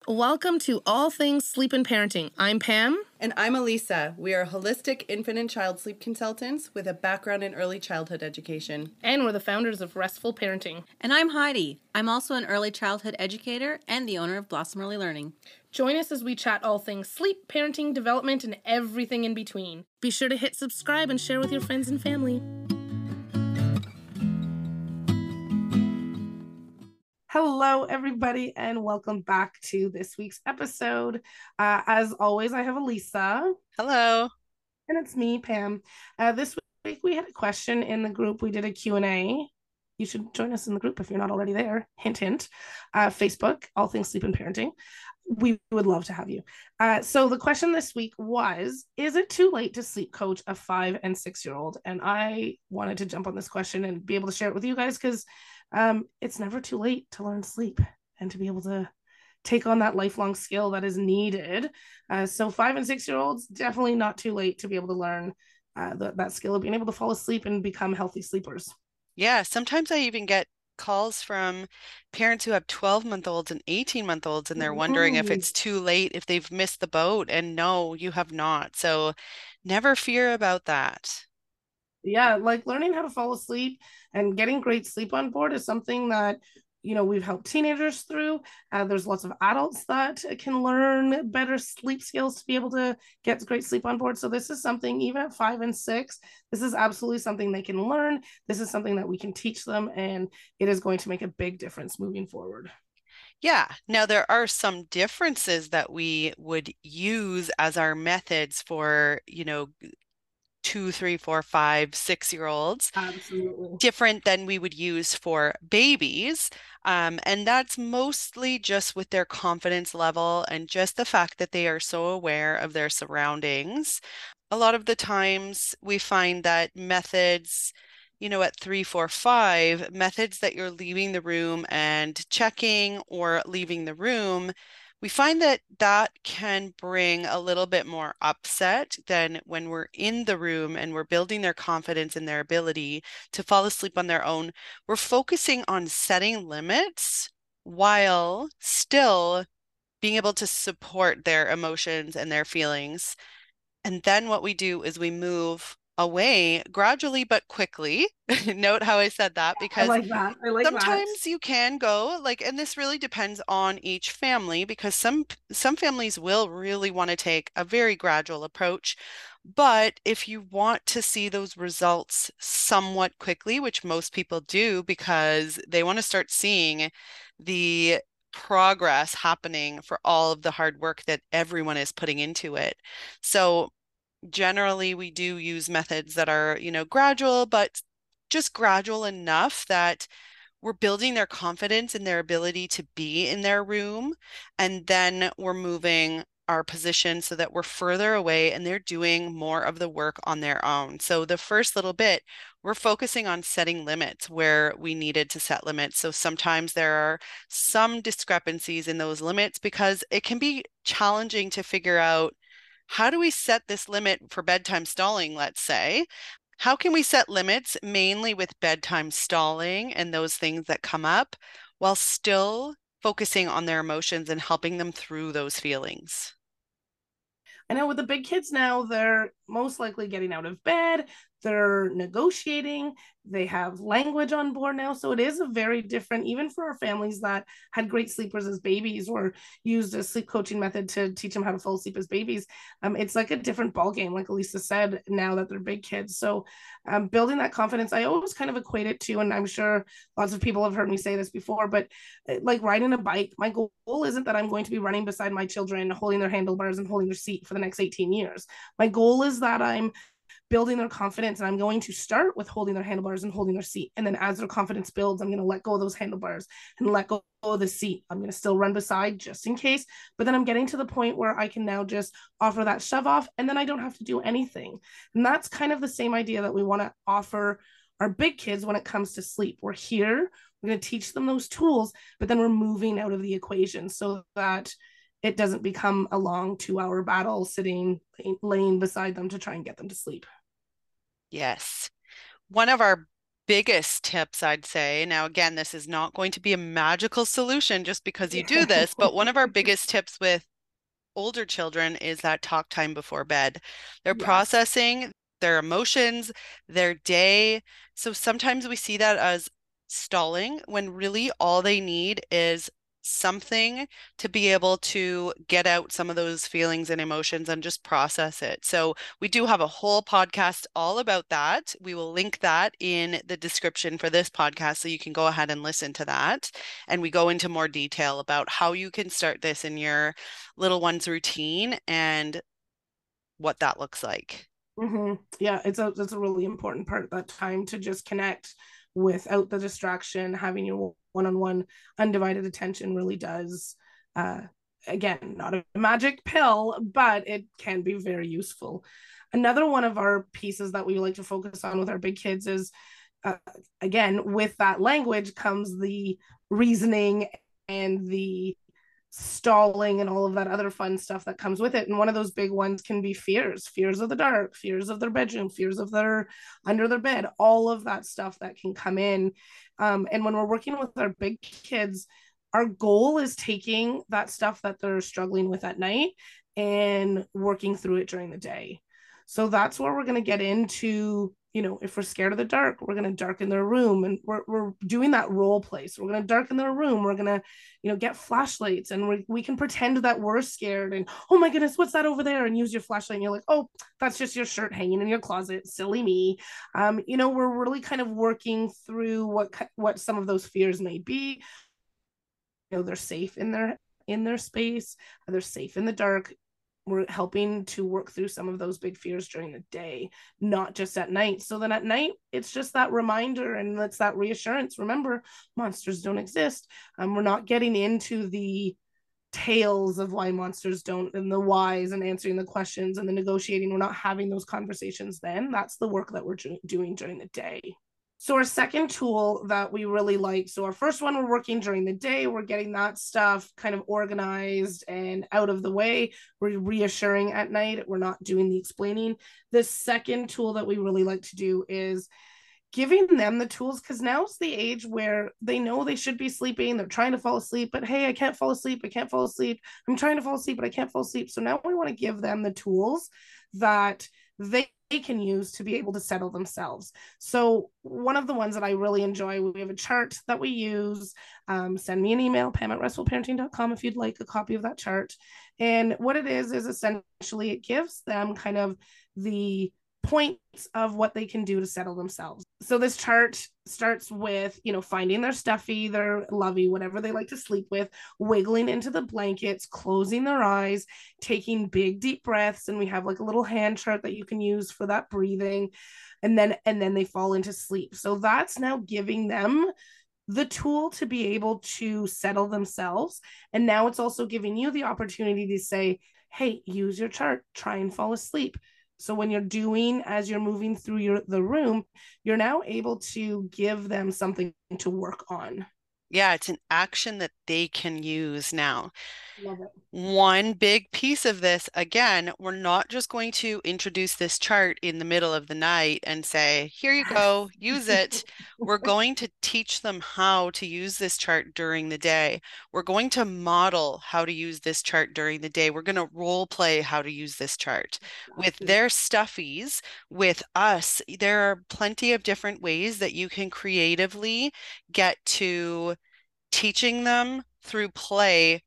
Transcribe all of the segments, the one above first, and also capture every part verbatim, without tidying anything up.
Welcome to All Things Sleep and Parenting. I'm Pam. And I'm Elisa. We are holistic infant and child sleep consultants with a background in early childhood education. And we're the founders of Restful Parenting. And I'm Heidi. I'm also an early childhood educator and the owner of Blossom Early Learning. Join us as we chat all things sleep, parenting, development, and everything in between. Be sure to hit subscribe and share with your friends and family. Hello, everybody, and welcome back to this week's episode. Uh, as always, I have Elisa. Hello. And it's me, Pam. Uh, this week, we had a question in the group. We did a Q and A. You should join us in the group if you're not already there. Hint, hint. Uh, Facebook, All Things Sleep and Parenting. We would love to have you. Uh, so the question this week was, is it too late to sleep coach a five and six-year-old? And I wanted to jump on this question and be able to share it with you guys because Um, it's never too late to learn sleep and to be able to take on that lifelong skill that is needed. Uh, so five and six-year-olds, definitely not too late to be able to learn uh, the, that skill of being able to fall asleep and become healthy sleepers. Yeah, sometimes I even get calls from parents who have twelve-month-olds and eighteen-month-olds, and they're wondering if it's too late, if they've missed the boat. And no, you have not. So never fear about that. Yeah, like learning how to fall asleep and getting great sleep on board is something that, you know, we've helped teenagers through. Uh, there's lots of adults that can learn better sleep skills to be able to get great sleep on board. So this is something, even at five and six, this is absolutely something they can learn. This is something that we can teach them, and it is going to make a big difference moving forward. Yeah. Now, there are some differences that we would use as our methods for, you know, two, three, four, five, six-year-olds. Absolutely. Different than we would use for babies. Um, and that's mostly just with their confidence level and just the fact that they are so aware of their surroundings. A lot of the times we find that methods, you know, at three, four, five, methods that you're leaving the room and checking or leaving the room, we find that that can bring a little bit more upset than when we're in the room and we're building their confidence and their ability to fall asleep on their own. We're focusing on setting limits while still being able to support their emotions and their feelings. And then what we do is we move away gradually but quickly. Note how I said that, because I like that. I like sometimes that. you can go like, and this really depends on each family, because some some families will really want to take a very gradual approach. But if you want to see those results somewhat quickly, which most people do because they want to start seeing the progress happening for all of the hard work that everyone is putting into it. So generally we do use methods that are, you know, gradual, but just gradual enough that we're building their confidence in their ability to be in their room. And then we're moving our position so that we're further away and they're doing more of the work on their own. So the first little bit, we're focusing on setting limits where we needed to set limits. So sometimes there are some discrepancies in those limits because it can be challenging to figure out, how do we set this limit for bedtime stalling, let's say? How can we set limits mainly with bedtime stalling and those things that come up while still focusing on their emotions and helping them through those feelings? I know with the big kids now, they're most likely getting out of bed, they're negotiating, they have language on board now. So it is a very different, even for our families that had great sleepers as babies or used a sleep coaching method to teach them how to fall asleep as babies. Um, it's like a different ball game, like Elisa said, now that they're big kids. So um, building that confidence, I always kind of equate it to, and I'm sure lots of people have heard me say this before, but like riding a bike, my goal isn't that I'm going to be running beside my children, holding their handlebars and holding their seat for the next eighteen years. My goal is that I'm building their confidence, and I'm going to start with holding their handlebars and holding their seat. And then as their confidence builds, I'm going to let go of those handlebars and let go of the seat. I'm going to still run beside just in case, but then I'm getting to the point where I can now just offer that shove off, and then I don't have to do anything. And that's kind of the same idea that we want to offer our big kids when it comes to sleep. We're here, we're going to teach them those tools, but then we're moving out of the equation so that it doesn't become a long two-hour battle sitting, laying beside them to try and get them to sleep. Yes. One of our biggest tips, I'd say, now again, this is not going to be a magical solution just because you do this, but one of our biggest tips with older children is that talk time before bed. They're Yes. processing their emotions, their day. So sometimes we see that as stalling when really all they need is something to be able to get out some of those feelings and emotions and just process it. So we do have a whole podcast all about that. We will link that in the description for this podcast so you can go ahead and listen to that. And we go into more detail about how you can start this in your little one's routine and what that looks like. Mm-hmm. Yeah, it's a it's a really important part of that time to just connect without the distraction. Having your one-on-one undivided attention really does, uh, again, not a magic pill, but it can be very useful. Another one of our pieces that we like to focus on with our big kids is, uh, again, with that language comes the reasoning and the stalling and all of that other fun stuff that comes with it. And one of those big ones can be fears, fears of the dark, fears of their bedroom, fears of their under their bed, all of that stuff that can come in. Um, and when we're working with our big kids, our goal is taking that stuff that they're struggling with at night and working through it during the day. So that's where we're going to get into, you know, if we're scared of the dark, we're going to darken their room, and we're, we're doing that role play. So we're going to darken their room. We're going to, you know, get flashlights, and we we can pretend that we're scared and, oh my goodness, what's that over there? And use your flashlight. And you're like, oh, that's just your shirt hanging in your closet. Silly me. Um, you know, we're really kind of working through what, what some of those fears may be. You know, they're safe in their, in their space. They're safe in the dark. We're helping to work through some of those big fears during the day, not just at night. So then at night, it's just that reminder and it's that reassurance. Remember, monsters don't exist. Um, we're not getting into the tales of why monsters don't, and the whys, and answering the questions and the negotiating. We're not having those conversations then. That's the work that we're doing during the day. So our second tool that we really like, so our first one, we're working during the day, we're getting that stuff kind of organized and out of the way. We're reassuring at night, we're not doing the explaining. The second tool that we really like to do is giving them the tools, because now it's the age where they know they should be sleeping, they're trying to fall asleep, but hey, I can't fall asleep, I can't fall asleep, I'm trying to fall asleep, but I can't fall asleep. So now we want to give them the tools that they can use to be able to settle themselves. So one of the ones that I really enjoy, we have a chart that we use. Um, send me an email, pam at restful parenting dot com, if you'd like a copy of that chart. And what it is, is essentially it gives them kind of the points of what they can do to settle themselves. So this chart starts with, you know, finding their stuffy, their lovey, whatever they like to sleep with, wiggling into the blankets, closing their eyes, taking big deep breaths, and we have like a little hand chart that you can use for that breathing, and then and then they fall into sleep. So that's now giving them the tool to be able to settle themselves. And now it's also giving you the opportunity to say, hey, use your chart, try and fall asleep. So when you're doing, as you're moving through your the room, you're now able to give them something to work on. Yeah, it's an action that they can use now. Love it. One big piece of this, again, we're not just going to introduce this chart in the middle of the night and say, here you go, use it. We're going to teach them how to use this chart during the day. We're going to model how to use this chart during the day. We're going to role play how to use this chart. With their stuffies, with us, there are plenty of different ways that you can creatively get to teaching them through play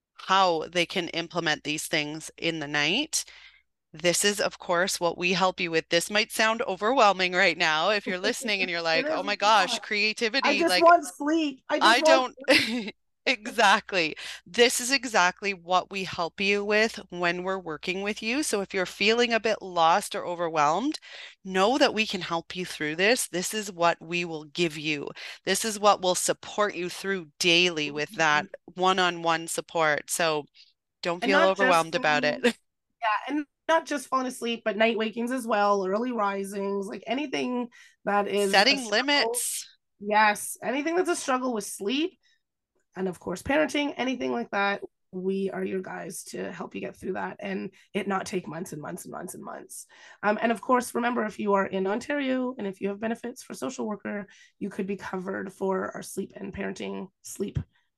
how they can implement these things in the night. This is, of course, what we help you with. This might sound overwhelming right now if you're listening and you're like, oh my gosh, creativity. I just like, want sleep. I, just I want don't. sleep. Exactly. This is exactly what we help you with when we're working with you. So if you're feeling a bit lost or overwhelmed, know that we can help you through this. This is what we will give you. This is what will support you through daily with that one-on-one support. So don't And feel not overwhelmed just about it. Yeah, and not just falling asleep, but night wakings as well, early risings, like anything that is a Setting struggle. limits. Yes, anything that's a struggle with sleep, and of course parenting, anything like that, we are your guys to help you get through that and it not take months and months and months and months. Um, and of course, remember, if you are in Ontario and if you have benefits for social worker, you could be covered for our sleep and parenting sleep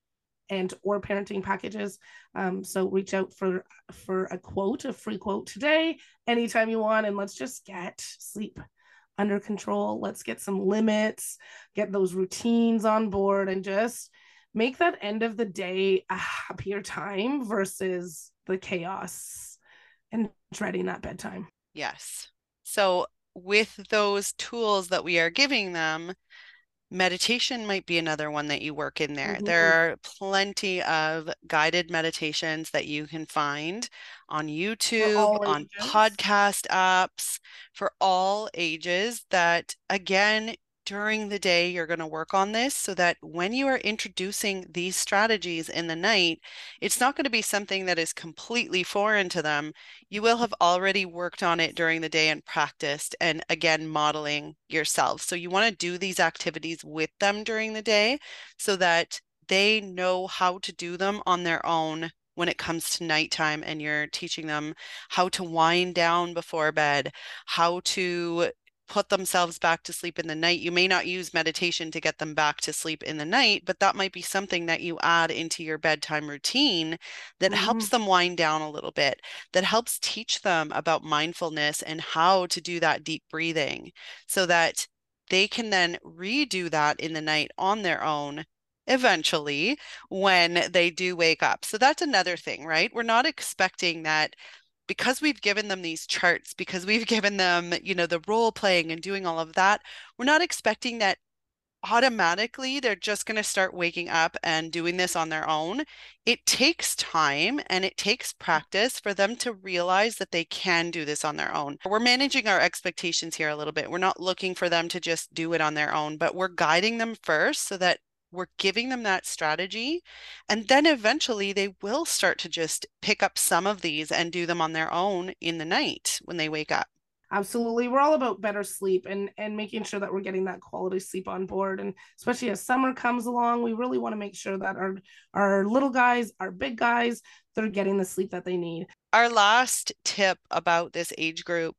and or parenting packages. Um, so reach out for for a quote, a free quote today, anytime you want, and let's just get sleep under control. Let's get some limits, get those routines on board, and just make that end of the day a happier time versus the chaos and dreading that bedtime. Yes. So with those tools that we are giving them, meditation might be another one that you work in there. Mm-hmm. There are plenty of guided meditations that you can find on YouTube, on ages. podcast apps for all ages that, again, during the day, you're going to work on this so that when you are introducing these strategies in the night, it's not going to be something that is completely foreign to them. You will have already worked on it during the day and practiced, and again, modeling yourself. So you want to do these activities with them during the day so that they know how to do them on their own when it comes to nighttime, and you're teaching them how to wind down before bed, how to put themselves back to sleep in the night. You may not use meditation to get them back to sleep in the night, but that might be something that you add into your bedtime routine that Mm-hmm. helps them wind down a little bit, that helps teach them about mindfulness and how to do that deep breathing so that they can then redo that in the night on their own eventually when they do wake up. So that's another thing, right? We're not expecting that because we've given them these charts, because we've given them, you know, the role playing and doing all of that, we're not expecting that automatically they're just going to start waking up and doing this on their own. It takes time and it takes practice for them to realize that they can do this on their own. We're managing our expectations here a little bit. We're not looking for them to just do it on their own, but we're guiding them first so that we're giving them that strategy, and then eventually they will start to just pick up some of these and do them on their own in the night when they wake up. Absolutely. We're all about better sleep and and making sure that we're getting that quality sleep on board. And especially as summer comes along, we really want to make sure that our our little guys, our big guys, they're getting the sleep that they need. Our last tip about this age group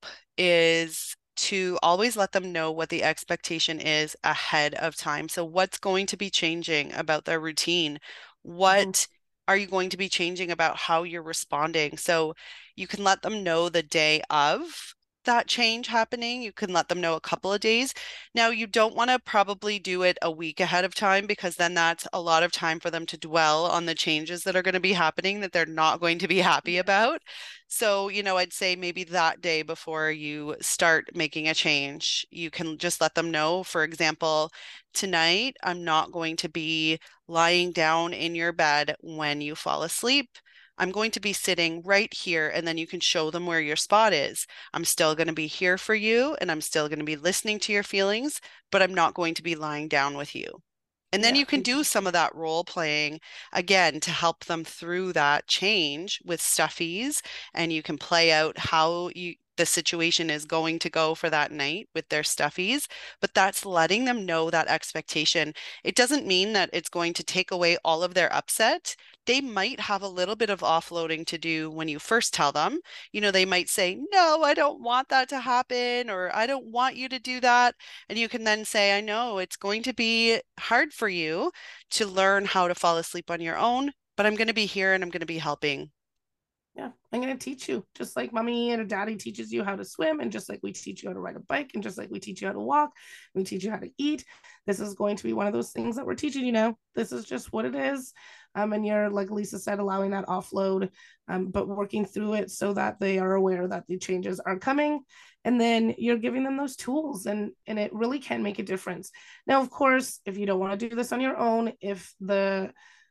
is to always let them know what the expectation is ahead of time. So what's going to be changing about their routine? What mm-hmm. are you going to be changing about how you're responding? So you can let them know the day of that change happening. You can let them know a couple of days. Now, you don't want to probably do it a week ahead of time, because then that's a lot of time for them to dwell on the changes that are going to be happening that they're not going to be happy about. So, you know, I'd say maybe that day before you start making a change, you can just let them know, for example, tonight, I'm not going to be lying down in your bed when you fall asleep. I'm going to be sitting right here, and then you can show them where your spot is. I'm still going to be here for you, and I'm still going to be listening to your feelings, but I'm not going to be lying down with you. And then yeah. you can do some of that role playing again to help them through that change with stuffies, and you can play out how you the situation is going to go for that night with their stuffies, but that's letting them know that expectation. It doesn't mean that it's going to take away all of their upset. They might have a little bit of offloading to do when you first tell them. You know, they might say, no, I don't want that to happen, or I don't want you to do that. And you can then say, I know it's going to be hard for you to learn how to fall asleep on your own, but I'm going to be here and I'm going to be helping. Yeah, I'm going to teach you, just like mommy and daddy teaches you how to swim, and just like we teach you how to ride a bike, and just like we teach you how to walk, we teach you how to eat. This is going to be one of those things that we're teaching you now. This is just what it is. Um, and you're, like Lisa said, allowing that offload, um, but working through it so that they are aware that the changes are coming. And then you're giving them those tools, and, and it really can make a difference. Now, of course, if you don't want to do this on your own, if the,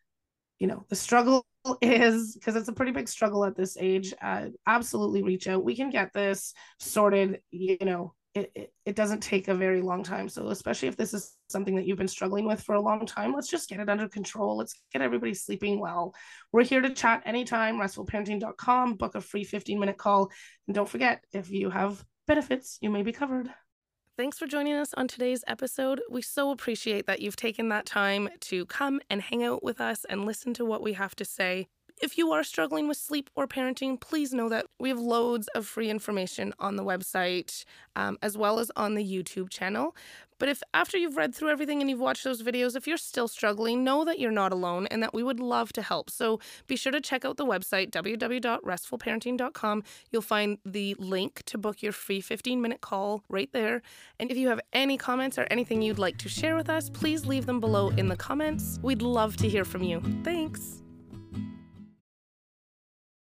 you know, the struggle is, because it's a pretty big struggle at this age, uh, absolutely reach out. We can get this sorted. You know, it, it, it doesn't take a very long time. So especially if this is something that you've been struggling with for a long time, let's just get it under control. Let's get everybody sleeping well. We're here to chat anytime, restful parenting dot com, book a free fifteen minute call. And don't forget, if you have benefits, you may be covered. Thanks for joining us on today's episode. We so appreciate that you've taken that time to come and hang out with us and listen to what we have to say. if you are struggling with sleep or parenting, please know that we have loads of free information on the website, um, as well as on the YouTube channel. But if after you've read through everything and you've watched those videos, if you're still struggling, know that you're not alone and that we would love to help. So be sure to check out the website, w w w dot restful parenting dot com. You'll find the link to book your free fifteen minute call right there. And if you have any comments or anything you'd like to share with us, please leave them below in the comments. We'd love to hear from you. Thanks.